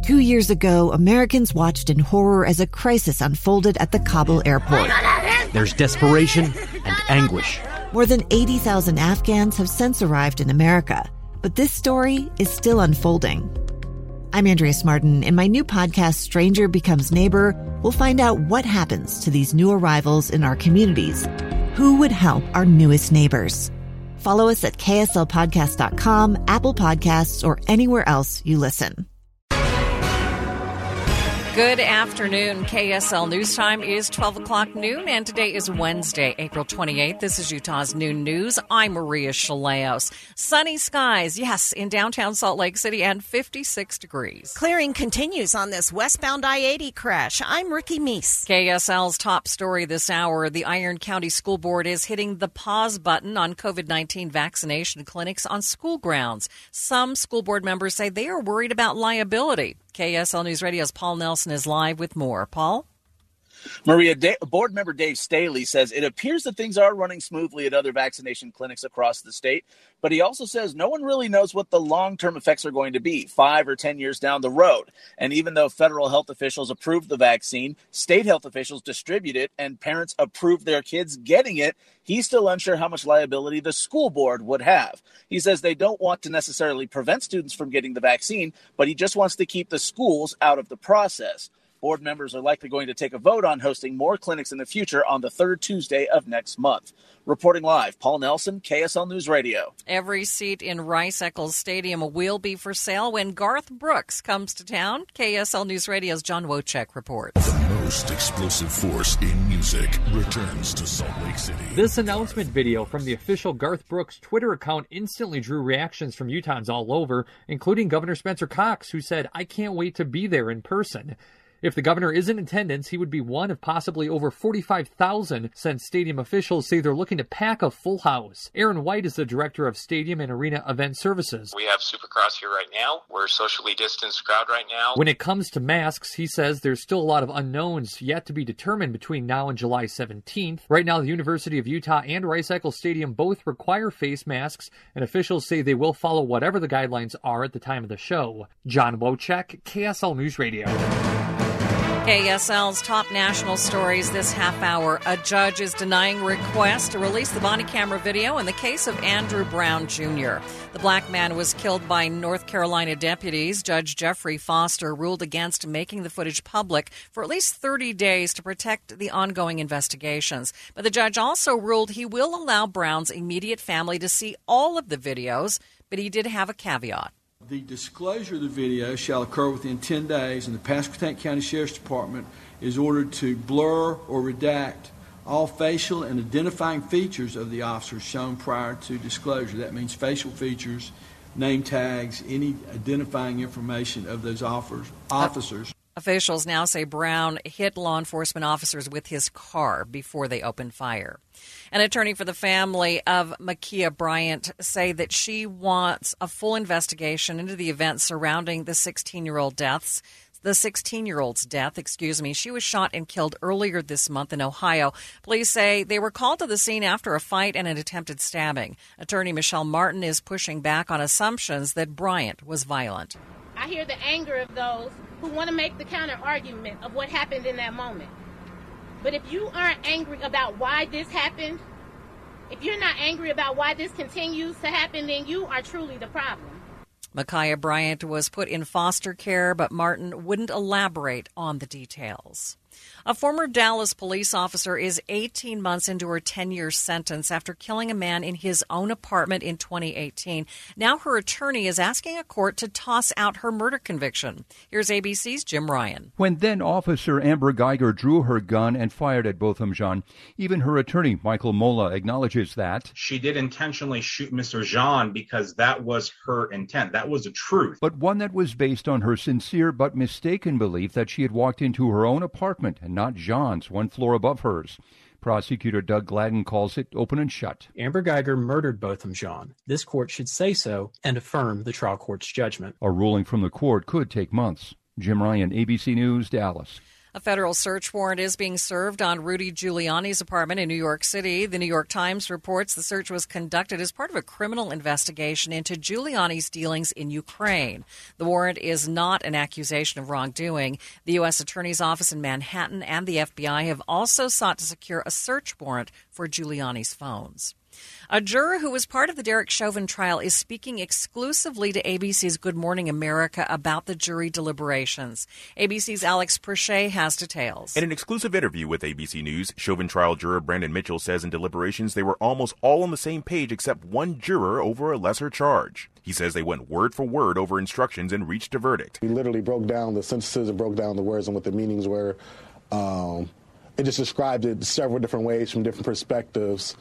2 years ago, Americans watched in horror as a crisis unfolded at the Kabul airport. There's desperation and anguish. More than 80,000 Afghans have since arrived in America, but this story is still unfolding. I'm Andrea Martin. In my new podcast, Stranger Becomes Neighbor, we'll find out what happens to these new arrivals in our communities. Who would help our newest neighbors? Follow us at kslpodcast.com, Apple Podcasts, or anywhere else you listen. Good afternoon. KSL News Time is 12 o'clock noon, and today is Wednesday, April 28th. This is Utah's Noon News. I'm Maria Chaleos. Sunny skies, yes, in downtown Salt Lake City, and 56 degrees. Clearing continues on this westbound I-80 crash. I'm Ricky Meese. KSL's top story this hour, the Iron County School Board is hitting the pause button on COVID-19 vaccination clinics on school grounds. Some school board members say they are worried about liability. KSL News Radio's Paul Nelson is live with more. Paul? Maria, board member Dave Staley says it appears that things are running smoothly at other vaccination clinics across the state, but he also says no one really knows what the long-term effects are going to be 5 or 10 years down the road. And even though federal health officials approved the vaccine, state health officials distribute it, and parents approved their kids getting it, he's still unsure how much liability the school board would have. He says they don't want to necessarily prevent students from getting the vaccine, but he just wants to keep the schools out of the process. Board members are likely going to take a vote on hosting more clinics in the future on the third Tuesday of next month. Reporting live, Paul Nelson, KSL News Radio. Every seat in Rice-Eccles Stadium will be for sale when Garth Brooks comes to town. KSL News Radio's John Wojcik reports. The most explosive force in music returns to Salt Lake City. This announcement video from the official Garth Brooks Twitter account instantly drew reactions from Utahns all over, including Governor Spencer Cox, who said, "I can't wait to be there in person." If the governor is in attendance, he would be one of possibly over 45,000, since stadium officials say they're looking to pack a full house. Aaron White is the director of Stadium and Arena Event Services. We have Supercross here right now. We're a socially distanced crowd right now. When it comes to masks, he says there's still a lot of unknowns yet to be determined between now and July 17th. Right now, the University of Utah and Rice-Eccles Stadium both require face masks, and officials say they will follow whatever the guidelines are at the time of the show. John Wojcik, KSL News Radio. KSL's top national stories this half hour. A judge is denying requests to release the body camera video in the case of Andrew Brown Jr. The black man was killed by North Carolina deputies. Judge Jeffrey Foster ruled against making the footage public for at least 30 days to protect the ongoing investigations. But the judge also ruled he will allow Brown's immediate family to see all of the videos, but he did have a caveat. The disclosure of the video shall occur within 10 days, and the Pasquotank County Sheriff's Department is ordered to blur or redact all facial and identifying features of the officers shown prior to disclosure. That means facial features, name tags, any identifying information of those officers. Officials now say Brown hit law enforcement officers with his car before they opened fire. An attorney for the family of Ma'Khia Bryant say that she wants a full investigation into the events surrounding the 16-year-old's death. She was shot and killed earlier this month in Ohio. Police say they were called to the scene after a fight and an attempted stabbing. Attorney Michelle Martin is pushing back on assumptions that Bryant was violent. I hear the anger of those who want to make the counter argument of what happened in that moment. But if you aren't angry about why this happened, if you're not angry about why this continues to happen, then you are truly the problem. Ma'Khia Bryant was put in foster care, but Martin wouldn't elaborate on the details. A former Dallas police officer is 18 months into her 10-year sentence after killing a man in his own apartment in 2018. Now her attorney is asking a court to toss out her murder conviction. Here's ABC's Jim Ryan. When then-Officer Amber Geiger drew her gun and fired at Botham Jean, even her attorney, Michael Mola, acknowledges that she did intentionally shoot Mr. Jean because that was her intent. That was the truth. But one that was based on her sincere but mistaken belief that she had walked into her own apartment and not Jean's, one floor above hers. Prosecutor Doug Gladden calls it open and shut. Amber Geiger murdered Botham Jean. This court should say so and affirm the trial court's judgment. A ruling from the court could take months. Jim Ryan, ABC News, Dallas. A federal search warrant is being served on Rudy Giuliani's apartment in New York City. The New York Times reports the search was conducted as part of a criminal investigation into Giuliani's dealings in Ukraine. The warrant is not an accusation of wrongdoing. The U.S. Attorney's Office in Manhattan and the FBI have also sought to secure a search warrant for Giuliani's phones. A juror who was part of the Derek Chauvin trial is speaking exclusively to ABC's Good Morning America about the jury deliberations. ABC's Alex Perche has details. In an exclusive interview with ABC News, Chauvin trial juror Brandon Mitchell says in deliberations they were almost all on the same page except one juror over a lesser charge. He says they went word for word over instructions and reached a verdict. We literally broke down the sentences and broke down the words and what the meanings were. It just described it several different ways from different perspectives.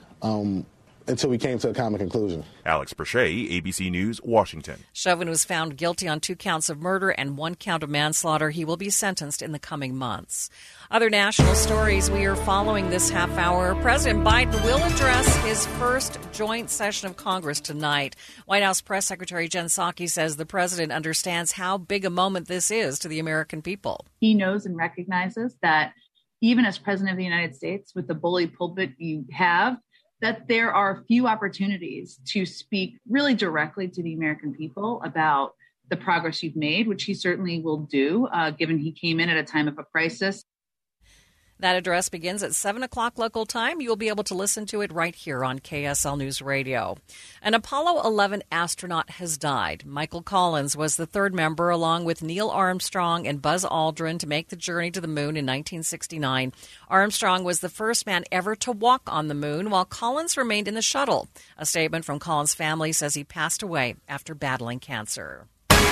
Until we came to a common conclusion. Alex Perche, ABC News, Washington. Chauvin was found guilty on 2 counts of murder and 1 count of manslaughter. He will be sentenced in the coming months. Other national stories we are following this half hour. President Biden will address his first joint session of Congress tonight. White House Press Secretary Jen Psaki says the president understands how big a moment this is to the American people. He knows and recognizes that even as president of the United States, with the bully pulpit you have, that there are few opportunities to speak really directly to the American people about the progress you've made, which he certainly will do, given he came in at a time of a crisis. That address begins at 7 o'clock local time. You'll be able to listen to it right here on KSL News Radio. An Apollo 11 astronaut has died. Michael Collins was the third member, along with Neil Armstrong and Buzz Aldrin, to make the journey to the moon in 1969. Armstrong was the first man ever to walk on the moon, while Collins remained in the shuttle. A statement from Collins' family says he passed away after battling cancer.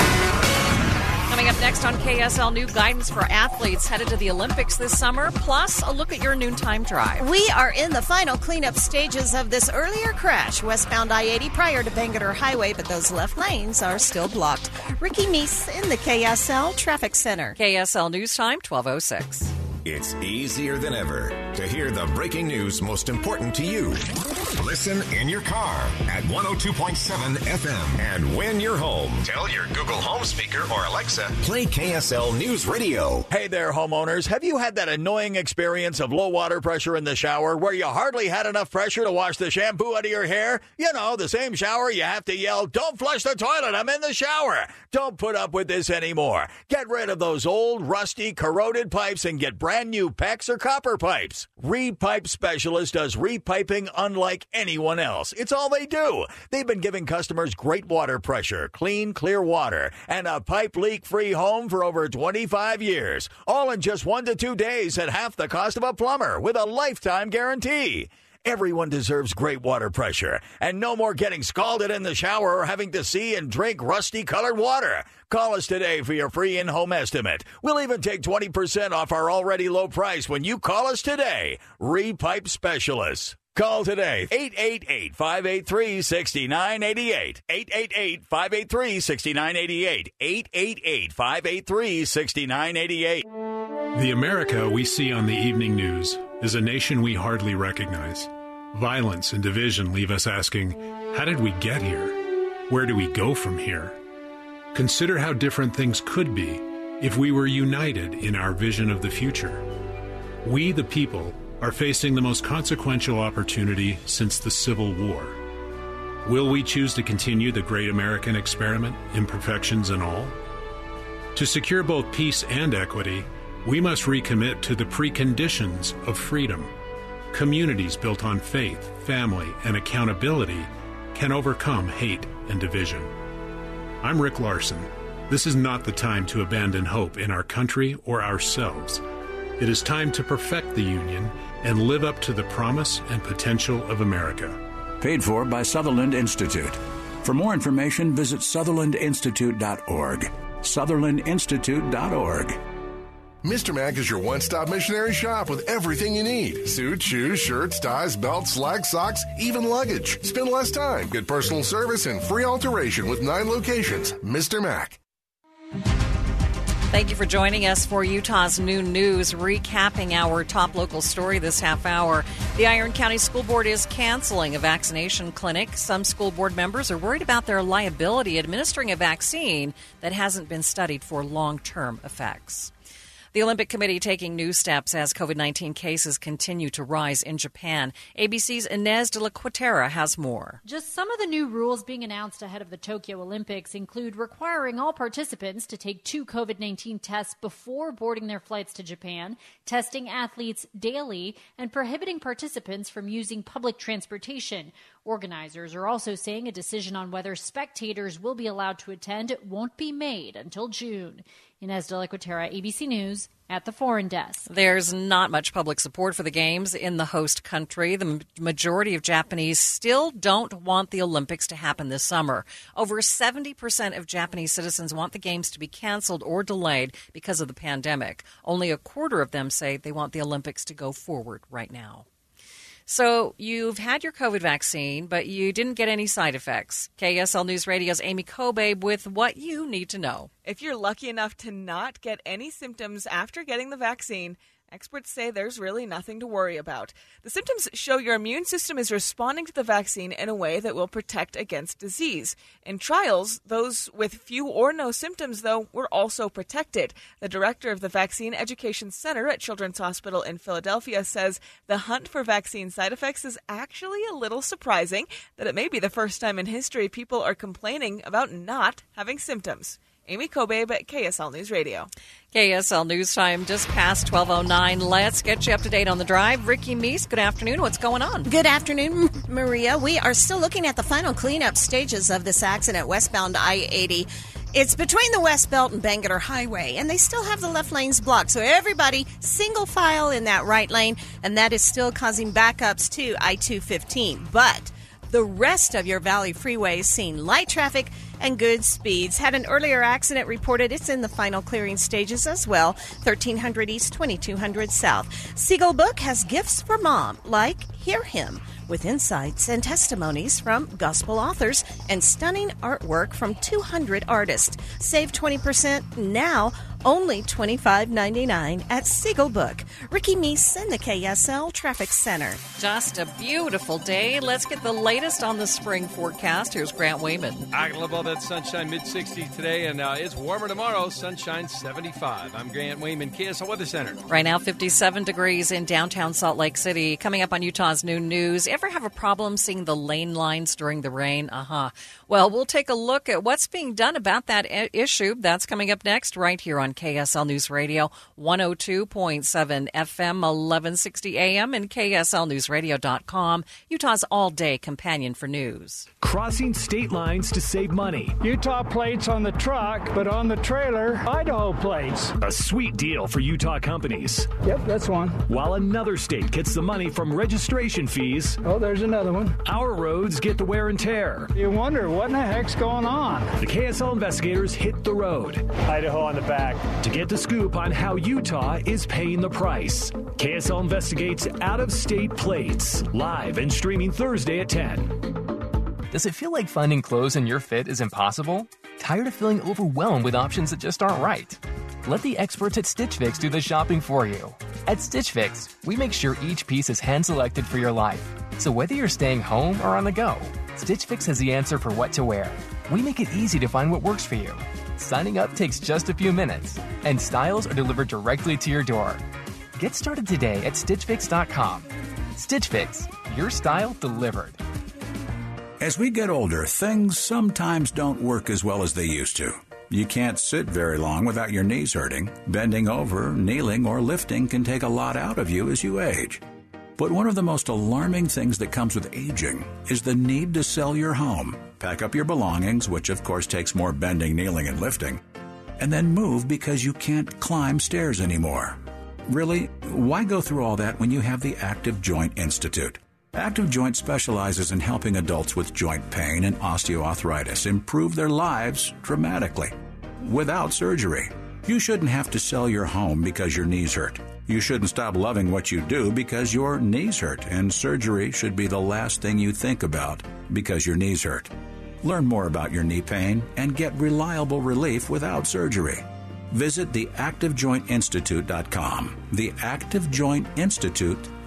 Coming up next on KSL, new guidance for athletes headed to the Olympics this summer, plus a look at your noontime drive. We are in the final cleanup stages of this earlier crash, westbound I-80 prior to Bangerter Highway, but those left lanes are still blocked. Ricky Meese in the KSL Traffic Center. KSL News Time, 12:06. It's easier than ever to hear the breaking news most important to you. Listen in your car at 102.7 FM. And when you're home, tell your Google Home speaker or Alexa, play KSL News Radio. Hey there, homeowners. Have you had that annoying experience of low water pressure in the shower where you hardly had enough pressure to wash the shampoo out of your hair? You know, the same shower you have to yell, "Don't flush the toilet, I'm in the shower." Don't put up with this anymore. Get rid of those old, rusty, corroded pipes and get brand new PEX or copper pipes. Repipe Specialist does repiping unlike anyone else. It's all they do. They've been giving customers great water pressure, clean, clear water, and a pipe leak-free home for over 25 years. All in just 1 to 2 days at half the cost of a plumber with a lifetime guarantee. Everyone deserves great water pressure, and no more getting scalded in the shower or having to see and drink rusty-colored water. Call us today for your free in-home estimate. We'll even take 20% off our already low price when you call us today. Repipe Specialists. Call today, 888-583-6988, 888-583-6988, 888-583-6988. The America we see on the evening news is a nation we hardly recognize. Violence and division leave us asking, how did we get here? Where do we go from here? Consider how different things could be if we were united in our vision of the future. We, the people, are facing the most consequential opportunity since the Civil War. Will we choose to continue the great American experiment, imperfections and all? To secure both peace and equity, we must recommit to the preconditions of freedom. Communities built on faith, family, and accountability can overcome hate and division. I'm Rick Larson. This is not the time to abandon hope in our country or ourselves. It is time to perfect the Union and live up to the promise and potential of America. Paid for by Sutherland Institute. For more information, visit SutherlandInstitute.org. SutherlandInstitute.org. Mr. Mac is your one-stop missionary shop with everything you need. Suits, shoes, shirts, ties, belts, slacks, socks, even luggage. Spend less time, get personal service, and free alteration with 9 locations. Mr. Mac. Thank you for joining us for Utah's Noon News, recapping our top local story this half hour. The Iron County School Board is canceling a vaccination clinic. Some school board members are worried about their liability administering a vaccine that hasn't been studied for long-term effects. The Olympic Committee taking new steps as COVID-19 cases continue to rise in Japan. ABC's Inez de la Cuetara has more. Just some of the new rules being announced ahead of the Tokyo Olympics include requiring all participants to take 2 COVID-19 tests before boarding their flights to Japan, testing athletes daily, and prohibiting participants from using public transportation. Organizers are also saying a decision on whether spectators will be allowed to attend won't be made until June. Inez de la Cuetara, ABC News, at the Foreign Desk. There's not much public support for the Games in the host country. The majority of Japanese still don't want the Olympics to happen this summer. Over 70% of Japanese citizens want the Games to be canceled or delayed because of the pandemic. Only a quarter of them say they want the Olympics to go forward right now. So you've had your COVID vaccine, but you didn't get any side effects. KSL News Radio's Amy Kobe with what you need to know. If you're lucky enough to not get any symptoms after getting the vaccine, experts say there's really nothing to worry about. The symptoms show your immune system is responding to the vaccine in a way that will protect against disease. In trials, those with few or no symptoms, though, were also protected. The director of the Vaccine Education Center at Children's Hospital in Philadelphia says the hunt for vaccine side effects is actually a little surprising, that it may be the first time in history people are complaining about not having symptoms. Amy Kobe at KSL News Radio. KSL News Time just past 12:09. Let's get you up to date on the drive. Ricky Meese, good afternoon. What's going on? Good afternoon, Maria. We are still looking at the final cleanup stages of this accident westbound I-80. It's between the West Belt and Bangerter Highway, and they still have the left lanes blocked. So everybody single file in that right lane, and that is still causing backups to I-215. But the rest of your Valley Freeway is seeing light traffic and good speeds. Had an earlier accident reported. It's in the final clearing stages as well. 1300 East, 2200 South. Siegel Book has gifts for mom, like Hear Him, with insights and testimonies from gospel authors and stunning artwork from 200 artists. Save 20% now, only $25.99 at Siegel Book. Ricky Meese in the KSL Traffic Center. Just a beautiful day. Let's get the latest on the spring forecast. Here's Grant Wayman. I love all that sunshine, mid-60s today, and it's warmer tomorrow, sunshine 75. I'm Grant Wayman, KSL Weather Center. Right now, 57 degrees in downtown Salt Lake City. Coming up on Utah's Noon News. Ever have a problem seeing the lane lines during the rain? Well, we'll take a look at what's being done about that issue. That's coming up next right here on KSL News Radio, 102.7 FM, 1160 AM, and KSLNewsRadio.com, Utah's all-day companion for news. Crossing state lines to save money. Utah plates on the truck, but on the trailer, Idaho plates. A sweet deal for Utah companies. Yep, that's one. While another state gets the money from registration fees. Oh, there's another one. Our roads get the wear and tear. You wonder, what in the heck's going on? The KSL investigators hit the road. Idaho on the back. To get the scoop on how Utah is paying the price. KSL investigates out-of-state plates. Live and streaming Thursday at 10. Does it feel like finding clothes in your fit is impossible? Tired of feeling overwhelmed with options that just aren't right? Let the experts at Stitch Fix do the shopping for you. At Stitch Fix, we make sure each piece is hand-selected for your life. So whether you're staying home or on the go, Stitch Fix has the answer for what to wear. We make it easy to find what works for you. Signing up takes just a few minutes, and styles are delivered directly to your door. Get started today at StitchFix.com. Stitch Fix, your style delivered. As we get older, things sometimes don't work as well as they used to. You can't sit very long without your knees hurting. Bending over, kneeling, or lifting can take a lot out of you as you age. But one of the most alarming things that comes with aging is the need to sell your home, pack up your belongings, which of course takes more bending, kneeling, and lifting, and then move because you can't climb stairs anymore. Really, why go through all that when you have the Active Joint Institute? Active Joint specializes in helping adults with joint pain and osteoarthritis improve their lives dramatically, without surgery. You shouldn't have to sell your home because your knees hurt. You shouldn't stop loving what you do because your knees hurt, and surgery should be the last thing you think about because your knees hurt. Learn more about your knee pain and get reliable relief without surgery. Visit theactivejointinstitute.com. theactivejointinstitute.com.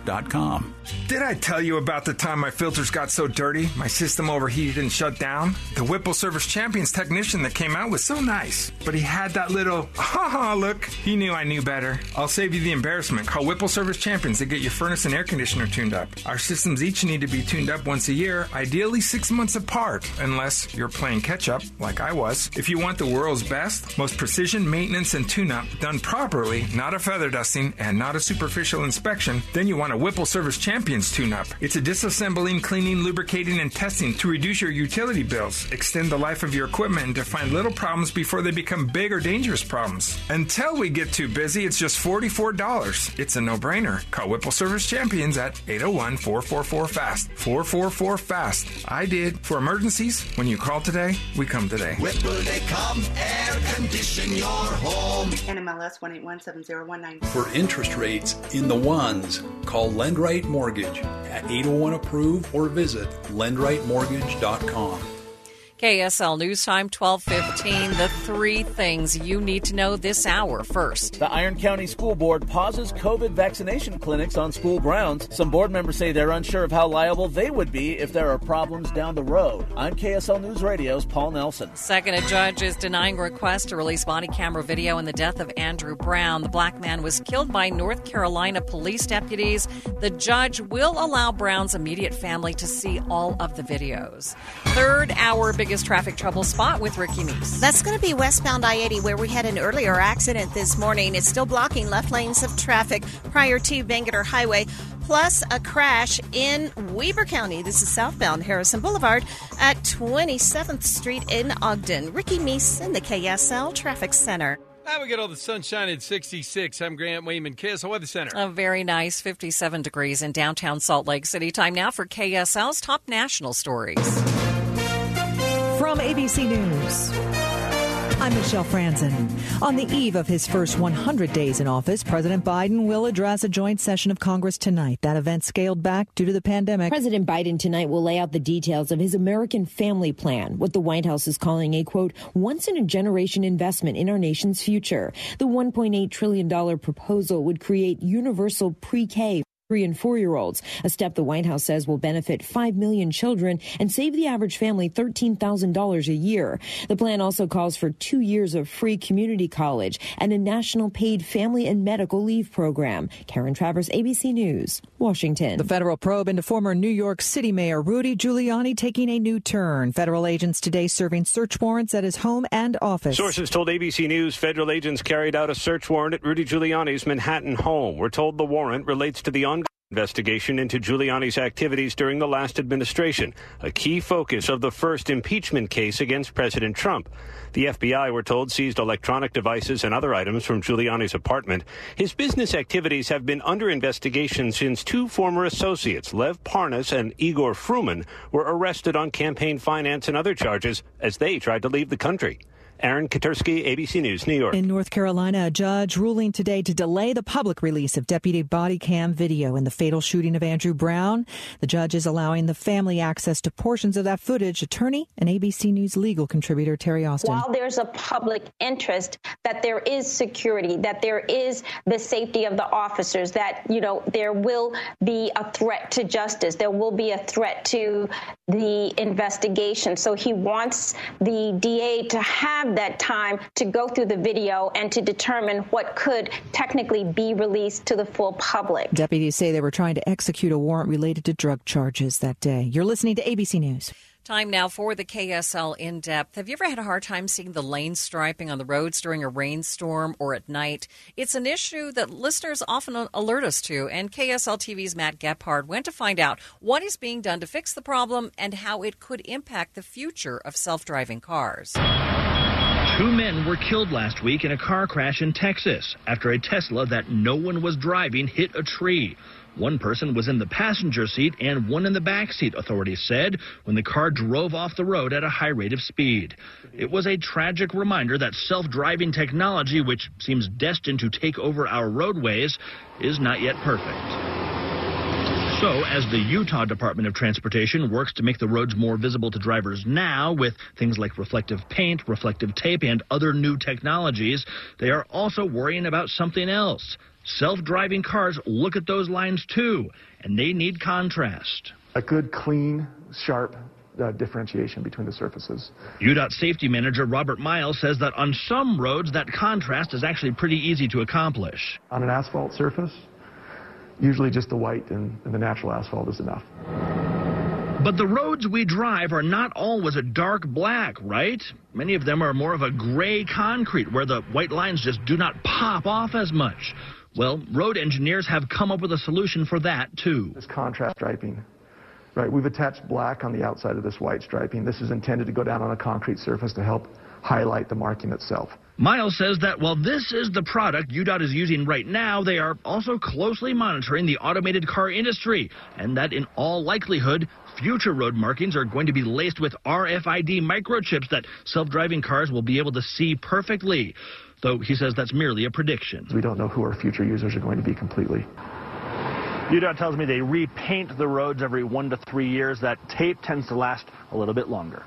WhipperSmart.com. Did I tell you about the time my filters got so dirty, my system overheated and shut down? The Whipple Service Champions technician that came out was so nice, but he had that little, look. He knew I knew better. I'll save you the embarrassment. Call Whipple Service Champions to get your furnace and air conditioner tuned up. Our systems each need to be tuned up once a year, ideally 6 months apart, unless you're playing catch-up, like I was. If you want the world's best, most precision maintenance and tune-up done properly, not a feather dusting, and not a superficial inspection, then you want a Whipple Service Champions tune-up. It's a disassembling, cleaning, lubricating, and testing to reduce your utility bills, extend the life of your equipment, and to find little problems before they become big or dangerous problems. Until we get too busy, it's just $44. It's a no-brainer. Call Whipple Service Champions at 801-444-FAST. 444-FAST. I did. For emergencies, when you call today, we come today. Whipple, they come, air condition your home. NMLS 1817019. For interest rates in the ones, call LendRight Mortgage at 801-APPROVE or visit lendrightmortgage.com. KSL News Time, 12:15. The three things you need to know this hour. First, the Iron County School Board pauses COVID vaccination clinics on school grounds. Some board members say they're unsure of how liable they would be if there are problems down the road. I'm KSL News Radio's Paul Nelson. Second, a judge is denying request to release body camera video in the death of Andrew Brown. The black man was killed by North Carolina police deputies. The judge will allow Brown's immediate family to see all of the videos. Third, our biggest traffic trouble spot with Ricky Meese. That's going to be westbound I-80, where we had an earlier accident this morning. It's still blocking left lanes of traffic prior to Bangerter Highway, plus a crash in Weber County. This is southbound Harrison Boulevard at 27th Street in Ogden. Ricky Meese in the KSL Traffic Center. Now we get all the sunshine at 66. I'm Grant Wayman, KSL Weather Center. A very nice 57 degrees in downtown Salt Lake City. Time now for KSL's top national stories. From ABC News, I'm Michelle Franzen. On the eve of his first 100 days in office, President Biden will address a joint session of Congress tonight. That event scaled back due to the pandemic. President Biden tonight will lay out the details of his American Family Plan, what the White House is calling a, quote, once-in-a-generation investment in our nation's future. The $1.8 trillion proposal would create universal pre-K 3- and 4-year-olds, a step the White House says will benefit 5 million children and save the average family $13,000 a year. The plan also calls for 2 years of free community college and a national paid family and medical leave program. Karen Travers, ABC News, Washington. The federal probe into former New York City Mayor Rudy Giuliani taking a new turn. Federal agents today serving search warrants at his home and office. Sources told ABC News federal agents carried out a search warrant at Rudy Giuliani's Manhattan home. We're told the warrant relates to the ongoing investigation into Giuliani's activities during the last administration, a key focus of the first impeachment case against President Trump. The FBI, we're told, seized electronic devices and other items from Giuliani's apartment. His business activities have been under investigation since two former associates, Lev Parnas and Igor Fruman, were arrested on campaign finance and other charges as they tried to leave the country. Aaron Katursky, ABC News, New York. In North Carolina, a judge ruling today to delay the public release of deputy body cam video in the fatal shooting of Andrew Brown. The judge is allowing the family access to portions of that footage. Attorney and ABC News legal contributor Terry Austin. While there's a public interest that there is security, that there is the safety of the officers, that, there will be a threat to justice, there will be a threat to the investigation. So he wants the DA to have that time to go through the video and to determine what could technically be released to the full public. Deputies say they were trying to execute a warrant related to drug charges that day. You're listening to ABC News. Time now for the KSL In-Depth. Have you ever had a hard time seeing the lane striping on the roads during a rainstorm or at night? It's an issue that listeners often alert us to, and KSL TV's Matt Gephardt went to find out what is being done to fix the problem and how it could impact the future of self-driving cars. 2 men were killed last week in a car crash in Texas after a Tesla that no one was driving hit a tree. One person was in the passenger seat and one in the back seat, authorities said, when the car drove off the road at a high rate of speed. It was a tragic reminder that self-driving technology, which seems destined to take over our roadways, is not yet perfect. So, as the Utah Department of Transportation works to make the roads more visible to drivers now with things like reflective paint, reflective tape, and other new technologies, they are also worrying about something else: Self-driving cars look at those lines too, and they need contrast. A good, clean, sharp differentiation between the surfaces. UDOT safety manager Robert Miles says that on some roads that contrast is actually pretty easy to accomplish. On an asphalt surface, usually just the white and the natural asphalt is enough. But the roads we drive are not always a dark black, right? Many of them are more of a gray concrete where the white lines just do not pop off as much. Well, road engineers have come up with a solution for that too. This contrast striping. Right, we've attached black on the outside of this white striping. This is intended to go down on a concrete surface to help highlight the marking itself. Miles says that while this is the product UDOT is using right now, they are also closely monitoring the automated car industry, and that in all likelihood, future road markings are going to be laced with RFID microchips that self-driving cars will be able to see perfectly. Though he says that's merely a prediction. We don't know who our future users are going to be completely. UDOT tells me they repaint the roads every 1 to 3 years. That tape tends to last a little bit longer.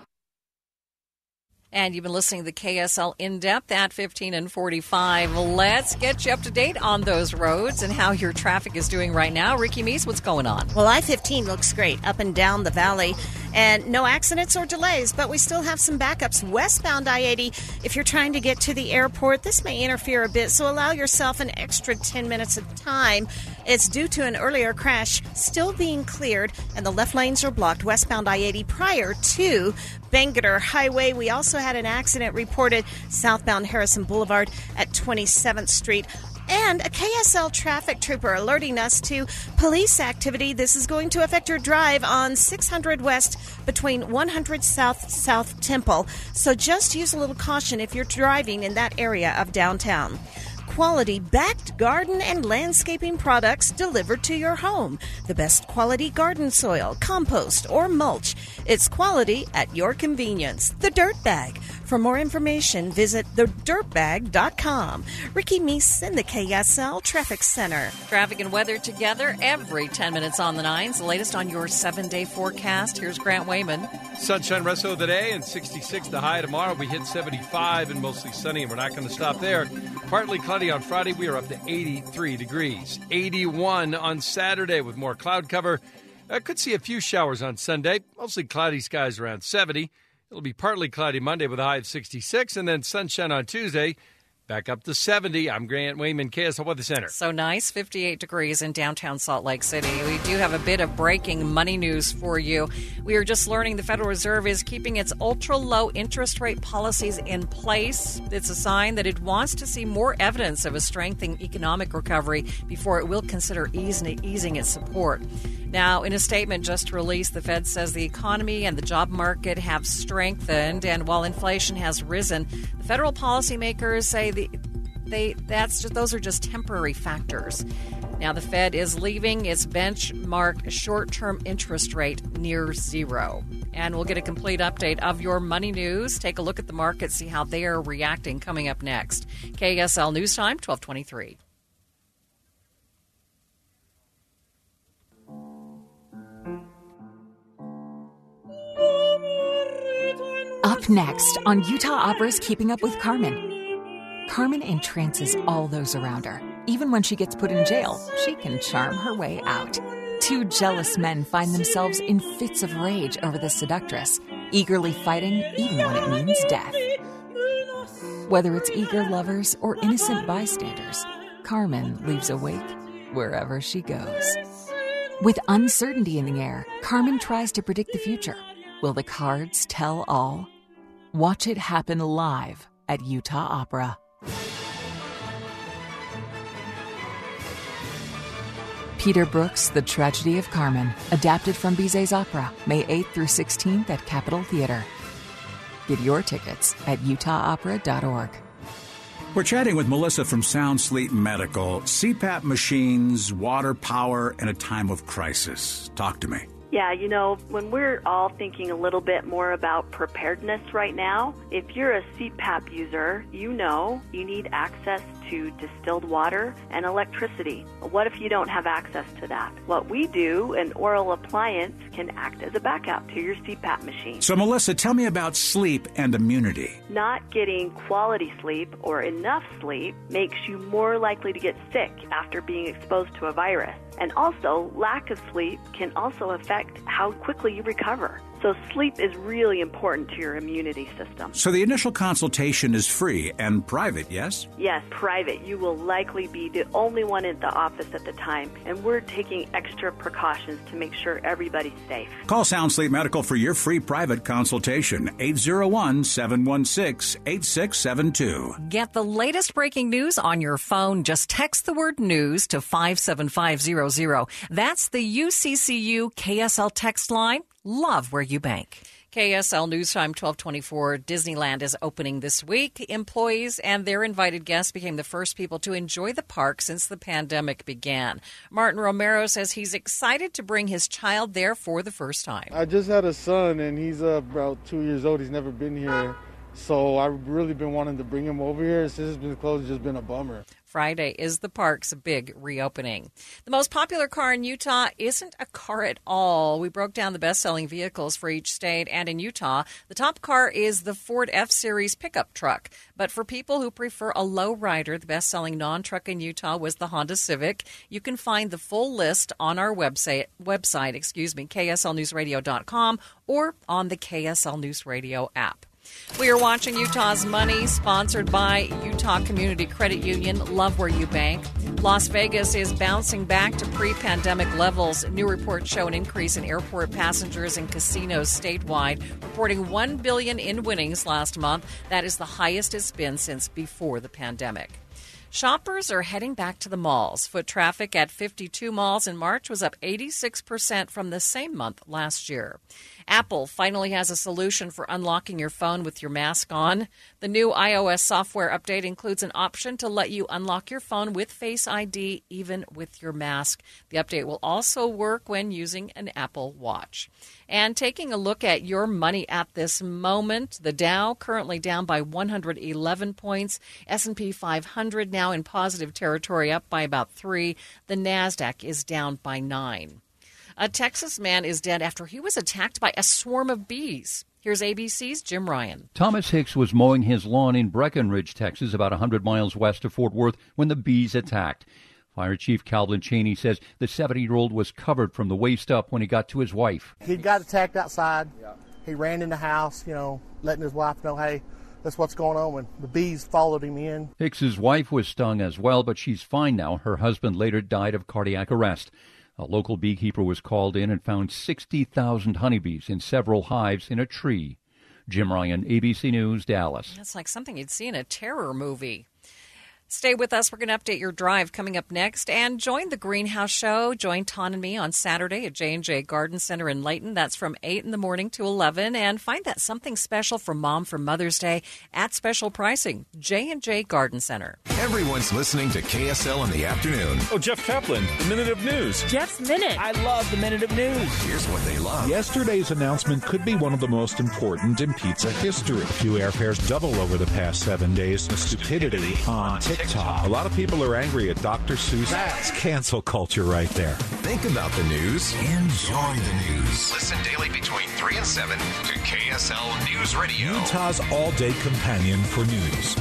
And you've been listening to the KSL In-Depth at 15 and 45. Let's get you up to date on those roads and how your traffic is doing right now. Ricky Meese, what's going on? Well, I-15 looks great up and down the valley. And no accidents or delays, but we still have some backups westbound I-80. If you're trying to get to the airport, this may interfere a bit, so allow yourself an extra 10 minutes of time. It's due to an earlier crash still being cleared, and the left lanes are blocked westbound I-80 prior to Bangerter Highway. We also had an accident reported southbound Harrison Boulevard at 27th Street. And a KSL traffic trooper alerting us to police activity. This is going to affect your drive on 600 West between 100 South Temple. So just use a little caution if you're driving in that area of downtown. Quality backed garden and landscaping products delivered to your home. The best quality garden soil, compost, or mulch. It's quality at your convenience. The Dirt Bag. For more information, visit thedirtbag.com. Ricky Meese in the KSL Traffic Center. Traffic and weather together every 10 minutes on the nines. The latest on your 7-day forecast. Here's Grant Wayman. Sunshine rest of the day and 66 the high tomorrow. We hit 75 and mostly sunny, and we're not going to stop there. Partly cloudy on Friday. We are up to 83 degrees. 81 on Saturday with more cloud cover. Could see a few showers on Sunday. Mostly cloudy skies around 70. It'll be partly cloudy Monday with a high of 66, and then sunshine on Tuesday, back up to 70. I'm Grant Wayman, KSL Weather Center. So nice, 58 degrees in downtown Salt Lake City. We do have a bit of breaking money news for you. We are just learning the Federal Reserve is keeping its ultra-low interest rate policies in place. It's a sign that it wants to see more evidence of a strengthening economic recovery before it will consider easing its support. Now, in a statement just released, the Fed says the economy and the job market have strengthened, and while inflation has risen, the federal policymakers say those are just temporary factors. Now, the Fed is leaving its benchmark short-term interest rate near zero. And we'll get a complete update of your money news. Take a look at the market, see how they are reacting coming up next. KSL News Time, 1223. Up next on Utah Opera's Keeping Up with Carmen. Carmen entrances all those around her. Even when she gets put in jail, she can charm her way out. Two jealous men find themselves in fits of rage over the seductress, eagerly fighting even when it means death. Whether it's eager lovers or innocent bystanders, Carmen leaves a wake wherever she goes. With uncertainty in the air, Carmen tries to predict the future. Will the cards tell all? Watch it happen live at Utah Opera. Peter Brook's The Tragedy of Carmen, adapted from Bizet's opera, May 8th through 16th at Capitol Theater. Get your tickets at utahopera.org. We're chatting with Melissa from Sound Sleep Medical. CPAP machines, water, power, in a time of crisis. Talk to me. Yeah, when we're all thinking a little bit more about preparedness right now, if you're a CPAP user, you need access to distilled water and electricity. What if you don't have access to that? What we do, an oral appliance, can act as a backup to your CPAP machine. So, Melissa, tell me about sleep and immunity. Not getting quality sleep or enough sleep makes you more likely to get sick after being exposed to a virus. And also, lack of sleep can also affect how quickly you recover. So sleep is really important to your immunity system. So the initial consultation is free and private, yes? Yes, private. You will likely be the only one at the office at the time, and we're taking extra precautions to make sure everybody's safe. Call Sound Sleep Medical for your free private consultation, 801-716-8672. Get the latest breaking news on your phone. Just text the word news to 57500. That's the UCCU KSL text line. Love where you bank. KSL News Time 1224. Disneyland is opening this week. Employees and their invited guests became the first people to enjoy the park since the pandemic began. Martin Romero says he's excited to bring his child there for the first time. I just had a son, and he's about 2 years old. He's never been here. So I've really been wanting to bring him over here. Since it's been closed, it's just been a bummer. Friday is the park's big reopening. The most popular car in Utah isn't a car at all. We broke down the best-selling vehicles for each state, and in Utah, the top car is the Ford F-Series pickup truck. But for people who prefer a low-rider, the best-selling non-truck in Utah was the Honda Civic. You can find the full list on our website, KSLNewsRadio.com, or on the KSL News Radio app. We are watching Utah's Money, sponsored by Utah Community Credit Union. Love where you bank. Las Vegas is bouncing back to pre-pandemic levels. New reports show an increase in airport passengers and casinos statewide, reporting $1 billion in winnings last month. That is the highest it's been since before the pandemic. Shoppers are heading back to the malls. Foot traffic at 52 malls in March was up 86% from the same month last year. Apple finally has a solution for unlocking your phone with your mask on. The new iOS software update includes an option to let you unlock your phone with Face ID even with your mask. The update will also work when using an Apple Watch. And taking a look at your money at this moment, the Dow currently down by 111 points. S&P 500 now in positive territory, up by about 3. The NASDAQ is down by 9. A Texas man is dead after he was attacked by a swarm of bees. Here's ABC's Jim Ryan. Thomas Hicks was mowing his lawn in Breckenridge, Texas, about 100 miles west of Fort Worth, when the bees attacked. Fire Chief Calvin Cheney says the 70-year-old was covered from the waist up when he got to his wife. He got attacked outside. He ran in the house, letting his wife know, hey, that's what's going on. When the bees followed him in. Hicks's wife was stung as well, but she's fine now. Her husband later died of cardiac arrest. A local beekeeper was called in and found 60,000 honeybees in several hives in a tree. Jim Ryan, ABC News, Dallas. That's like something you'd see in a terror movie. Stay with us. We're going to update your drive coming up next. And join the Greenhouse Show. Join Ton and me on Saturday at J&J Garden Center in Layton. That's from 8 in the morning to 11. And find that something special for Mom for Mother's Day at special pricing. J&J Garden Center. Everyone's listening to KSL in the afternoon. Oh, Jeff Kaplan, the Minute of News. Jeff's Minute. I love the Minute of News. Here's what they love. Yesterday's announcement could be one of the most important in pizza history. 2 airfares double over the past 7 days. The stupidity on TikTok. A lot of people are angry at Dr. Seuss. That's cancel culture right there. Think about the news. Enjoy the news. Listen daily between 3 and 7 to KSL News Radio. Utah's all-day companion for news.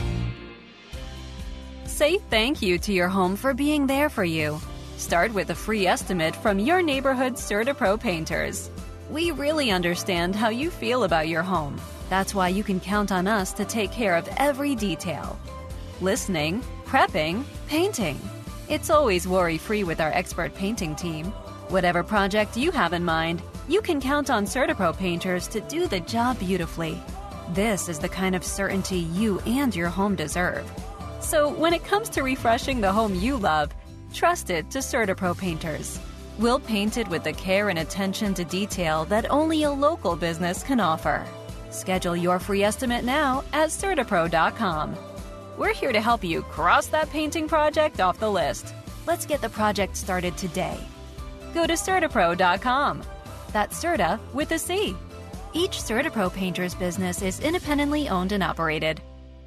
Say thank you to your home for being there for you. Start with a free estimate from your neighborhood CertaPro painters. We really understand how you feel about your home. That's why you can count on us to take care of every detail. Listening, prepping, painting. It's always worry-free with our expert painting team. Whatever project you have in mind, you can count on CertaPro painters to do the job beautifully. This is the kind of certainty you and your home deserve. So when it comes to refreshing the home you love, trust it to CertaPro painters. We'll paint it with the care and attention to detail that only a local business can offer. Schedule your free estimate now at CertaPro.com. We're here to help you cross that painting project off the list. Let's get the project started today. Go to CertaPro.com. That's Serta with a C. Each CertaPro painter's business is independently owned and operated.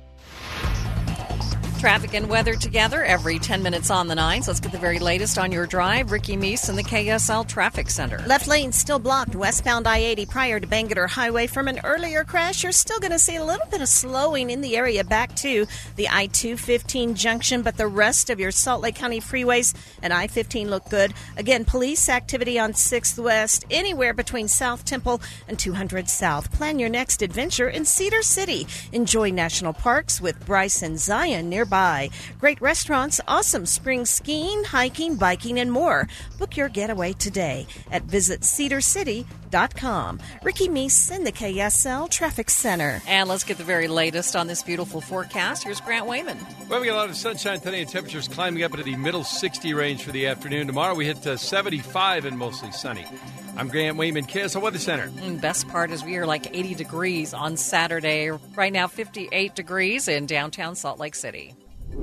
Traffic and weather together every 10 minutes on the 9s. Let's get the very latest on your drive. Ricky Meese in the KSL Traffic Center. Left lane still blocked westbound I-80 prior to Bangerter Highway from an earlier crash. You're still going to see a little bit of slowing in the area back to the I-215 junction, but the rest of your Salt Lake County freeways and I-15 look good. Again, police activity on 6th West, anywhere between South Temple and 200 South. Plan your next adventure in Cedar City. Enjoy national parks with Bryce and Zion nearby. Great restaurants, awesome spring skiing, hiking, biking, and more. Book your getaway today at visitcedarcity.com. Ricky Meese in the KSL Traffic Center. And let's get the very latest on this beautiful forecast. Here's Grant Wayman. Well, we got a lot of sunshine today and temperatures climbing up into the middle 60 range for the afternoon. Tomorrow we hit 75 and mostly sunny. I'm Grant Wayman, KSL Weather Center. Best part is we are like 80 degrees on Saturday. Right now, 58 degrees in downtown Salt Lake City.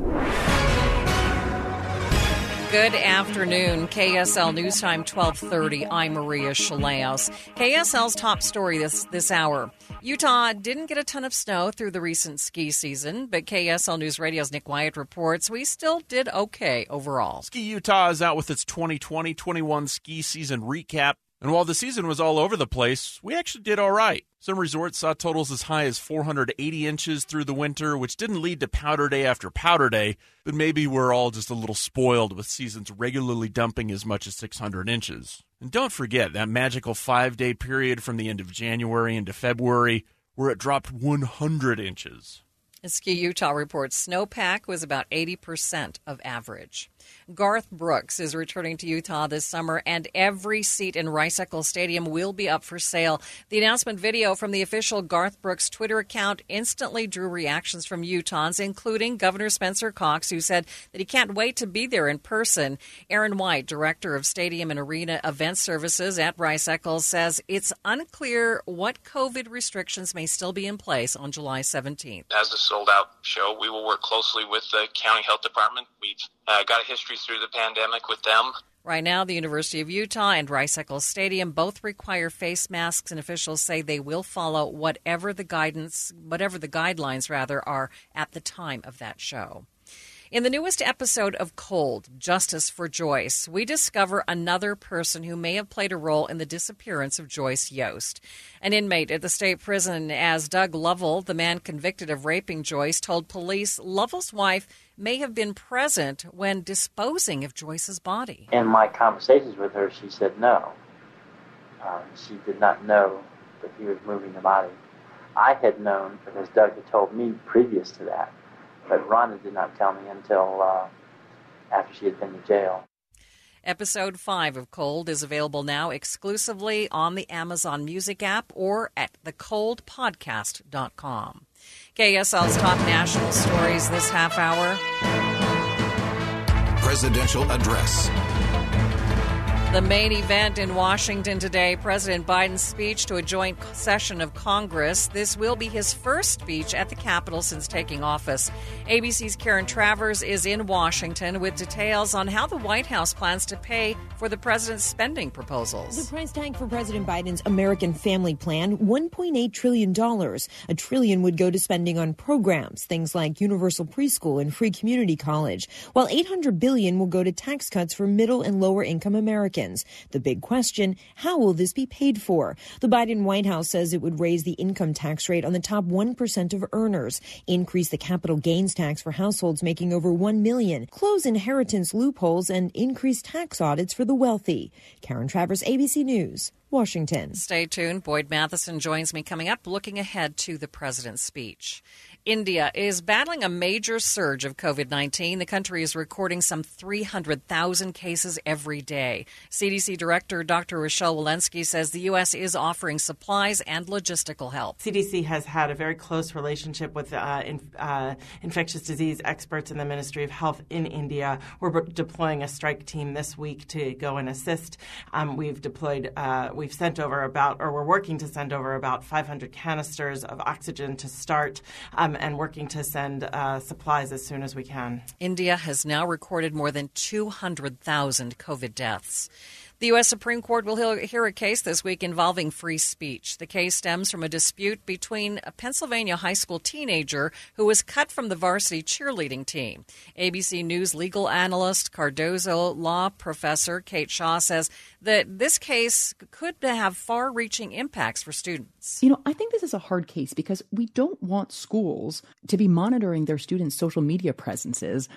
Good afternoon. KSL News Time 12:30. I'm Maria Chaleos. KSL's top story this hour. Utah didn't get a ton of snow through the recent ski season, but KSL News Radio's Nick Wyatt reports we still did okay overall. Ski Utah is out with its 2020-21 ski season recap. And while the season was all over the place, we actually did all right. Some resorts saw totals as high as 480 inches through the winter, which didn't lead to powder day after powder day, but maybe we're all just a little spoiled with seasons regularly dumping as much as 600 inches. And don't forget that magical 5-day period from the end of January into February where it dropped 100 inches. Ski Utah reports snowpack was about 80% of average. Garth Brooks is returning to Utah this summer, and every seat in Rice Eccles Stadium will be up for sale. The announcement video from the official Garth Brooks Twitter account instantly drew reactions from Utahns, including Governor Spencer Cox, who said that he can't wait to be there in person. Aaron White, director of Stadium and Arena Event Services at Rice Eccles, says it's unclear what COVID restrictions may still be in place on July 17th. As a sold-out show, we will work closely with the county health department. We've got a history through the pandemic with them. Right now, the University of Utah and Rice Eccles Stadium both require face masks, and officials say they will follow whatever the guidelines are at the time of that show. In the newest episode of Cold, Justice for Joyce, we discover another person who may have played a role in the disappearance of Joyce Yost. An inmate at the state prison as Doug Lovell, the man convicted of raping Joyce, told police Lovell's wife may have been present when disposing of Joyce's body. In my conversations with her, she said no. She did not know that he was moving the body. I had known, because Doug had told me previous to that, but Rhonda did not tell me until after she had been to jail. Episode 5 of Cold is available now exclusively on the Amazon Music app or at thecoldpodcast.com. KSL's top national stories this half hour. Presidential address. The main event in Washington today, President Biden's speech to a joint session of Congress. This will be his first speech at the Capitol since taking office. ABC's Karen Travers is in Washington with details on how the White House plans to pay for the president's spending proposals. The price tag for President Biden's American Family Plan, $1.8 trillion. $1 trillion would go to spending on programs, things like universal preschool and free community college, while $800 billion will go to tax cuts for middle and lower income Americans. The big question, how will this be paid for? The Biden White House says it would raise the income tax rate on the top 1% of earners, increase the capital gains tax for households making over $1 million, close inheritance loopholes, and increase tax audits for the wealthy. Karen Travers, ABC News, Washington. Stay tuned. Boyd Matheson joins me coming up, looking ahead to the president's speech. India is battling a major surge of COVID-19. The country is recording some 300,000 cases every day. CDC Director Dr. Rochelle Walensky says the U.S. is offering supplies and logistical help. CDC has had a very close relationship with infectious disease experts in the Ministry of Health in India. We're deploying a strike team this week to go and assist. We're working to send over about 500 canisters of oxygen to start, and working to send supplies as soon as we can. India has now recorded more than 200,000 COVID deaths. The U.S. Supreme Court will hear a case this week involving free speech. The case stems from a dispute between a Pennsylvania high school teenager who was cut from the varsity cheerleading team. ABC News legal analyst, Cardozo law professor Kate Shaw says that this case could have far-reaching impacts for students. You know, I think this is a hard case because we don't want schools to be monitoring their students' social media presences,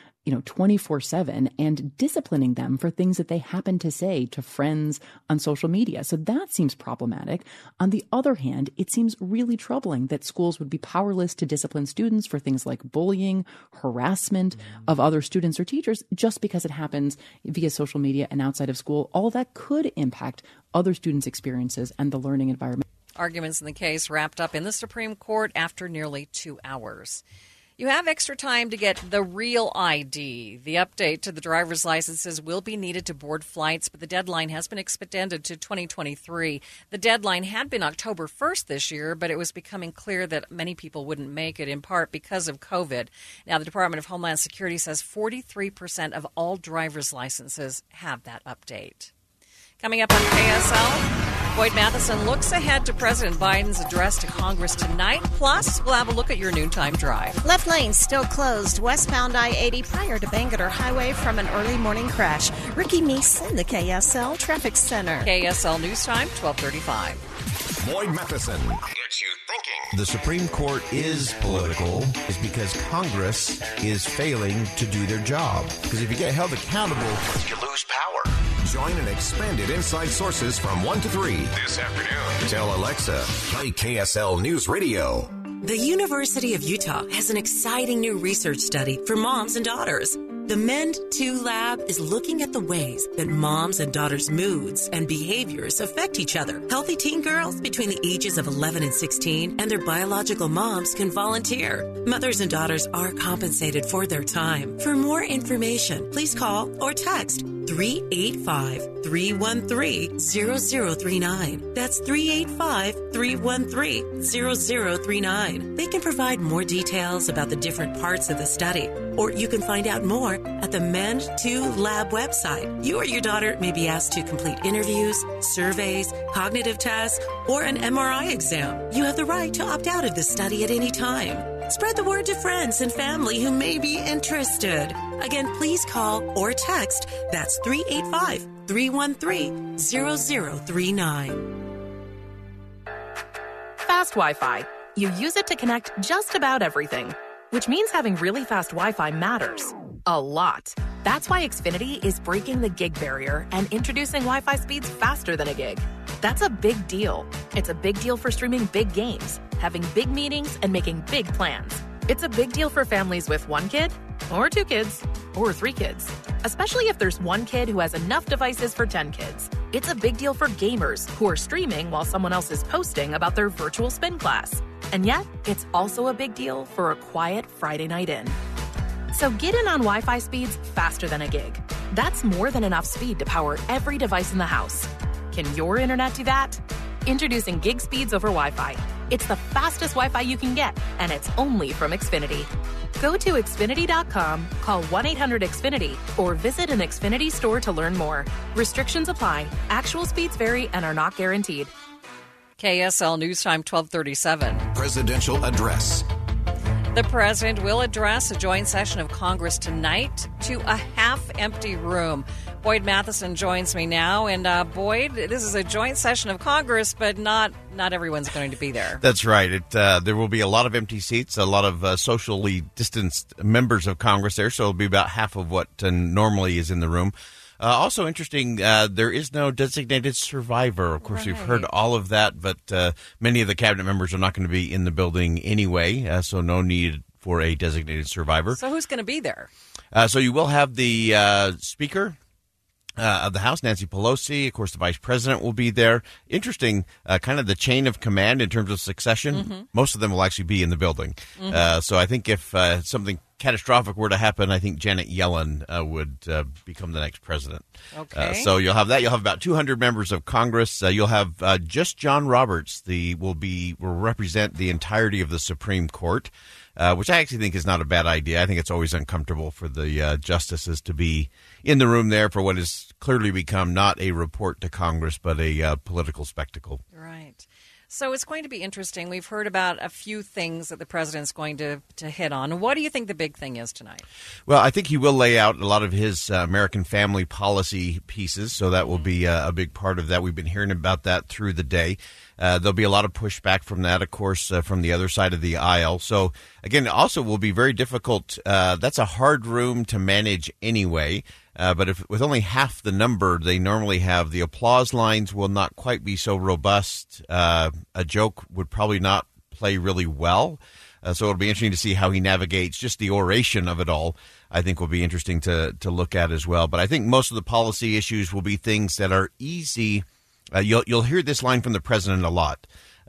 24/7 and disciplining them for things that they happen to say to friends on social media. So that seems problematic. On the other hand, it seems really troubling that schools would be powerless to discipline students for things like bullying, harassment of other students or teachers just because it happens via social media and outside of school. All of that could impact other students' experiences and the learning environment. Arguments in the case wrapped up in the Supreme Court after nearly 2 hours. You have extra time to get the real ID. The update to the driver's licenses will be needed to board flights, but the deadline has been extended to 2023. The deadline had been October 1st this year, but it was becoming clear that many people wouldn't make it, in part because of COVID. Now, the Department of Homeland Security says 43% of all driver's licenses have that update. Coming up on KSL, Boyd Matheson looks ahead to President Biden's address to Congress tonight. Plus, we'll have a look at your noontime drive. Left lane still closed westbound I-80 prior to Bangerter Highway from an early morning crash. Ricky Meese in the KSL Traffic Center. KSL News Time, 12:35. Boyd Matheson gets you thinking. The Supreme Court is political is because Congress is failing to do their job. Because if you get held accountable, you lose power. Join an expanded Inside Sources from 1 to 3 this afternoon. Tell Alexa, play KSL News Radio. The University of Utah has an exciting new research study for moms and daughters. The MEND2 lab is looking at the ways that moms and daughters' moods and behaviors affect each other. Healthy teen girls between the ages of 11 and 16 and their biological moms can volunteer. Mothers and daughters are compensated for their time. For more information, please call or text 385-313-0039. That's 385-313-0039. They can provide more details about the different parts of the study, or you can find out more at the MEND2 Lab website. You or your daughter may be asked to complete interviews, surveys, cognitive tests, or an MRI exam. You have the right to opt out of the study at any time. Spread the word to friends and family who may be interested. Again, please call or text. That's 385-313-0039. Fast Wi-Fi. You use it to connect just about everything, which means having really fast Wi-Fi matters a lot. That's why Xfinity is breaking the gig barrier and introducing Wi-Fi speeds faster than a gig. That's a big deal. It's a big deal for streaming big games, having big meetings, and making big plans. It's a big deal for families with 1 kid, or 2 kids, or 3 kids, especially if there's 1 kid who has enough devices for 10 kids. It's a big deal for gamers who are streaming while someone else is posting about their virtual spin class. And yet, it's also a big deal for a quiet Friday night in. So get in on Wi-Fi speeds faster than a gig. That's more than enough speed to power every device in the house. Can your internet do that? Introducing gig speeds over Wi-Fi. It's the fastest Wi-Fi you can get, and it's only from Xfinity. Go to Xfinity.com, call 1-800-XFINITY, or visit an Xfinity store to learn more. Restrictions apply. Actual speeds vary and are not guaranteed. KSL News Time, 12:37. Presidential address. The president will address a joint session of Congress tonight to a half-empty room. Boyd Matheson joins me now. And Boyd, this is a joint session of Congress, but not everyone's going to be there. That's right. There will be a lot of empty seats, a lot of socially distanced members of Congress there, so it'll be about half of what normally is in the room. Also interesting, there is no designated survivor. Of course, We've heard all of that, but many of the cabinet members are not going to be in the building anyway, so no need for a designated survivor. So who's going to be there? So you will have the Speaker of the House, Nancy Pelosi. Of course, the Vice President will be there. Interesting, kind of the chain of command in terms of succession. Mm-hmm. Most of them will actually be in the building. Mm-hmm. So I think if something catastrophic were to happen, I think Janet Yellen would become the next president. Okay. So you'll have that. You'll have about 200 members of Congress. You'll have just John Roberts will represent the entirety of the Supreme Court, which I actually think is not a bad idea. I think it's always uncomfortable for the justices to be in the room there for what has clearly become not a report to Congress, but a political spectacle. Right. So it's going to be interesting. We've heard about a few things that the president's going to hit on. What do you think the big thing is tonight? Well, I think he will lay out a lot of his American family policy pieces, so that will be a big part of that. We've been hearing about that through the day. There'll be a lot of pushback from that, of course, from the other side of the aisle. So, again, it also will be very difficult. That's a hard room to manage anyway. But with only half the number they normally have, the applause lines will not quite be so robust. A joke would probably not play really well. So it'll be interesting to see how he navigates just the oration of it all. I think will be interesting to look at as well. But I think most of the policy issues will be things that are easy. You'll hear this line from the president a lot.